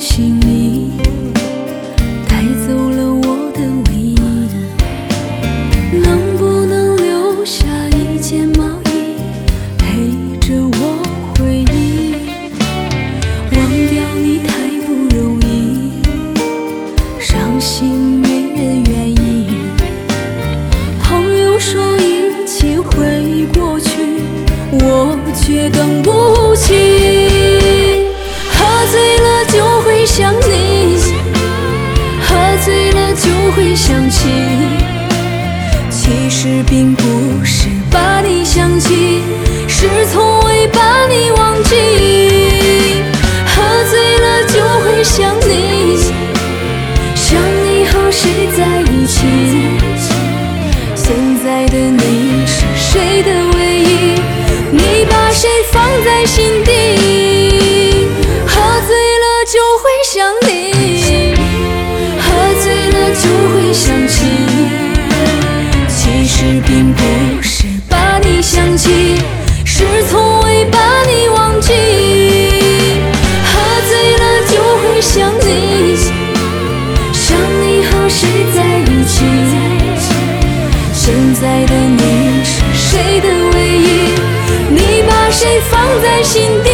行李，带走了我的唯一。能不能留下一件毛衣，陪着我回忆？忘掉你太不容易，伤心没人愿意。朋友说一切会过去，我却等不起。喝醉了就会想你，喝醉了就会想起，其实并不是把你想起，是从未把你忘记。喝醉了就会想你，想你和谁在一起，现在的你是谁的唯一，你把谁放在心底？喝醉了就会想你，喝醉了就会想起，其实并不是把你想起，是从未把你忘记。喝醉了就会想你，想你和谁在一起，现在的你是谁的唯一，你把谁放在心底？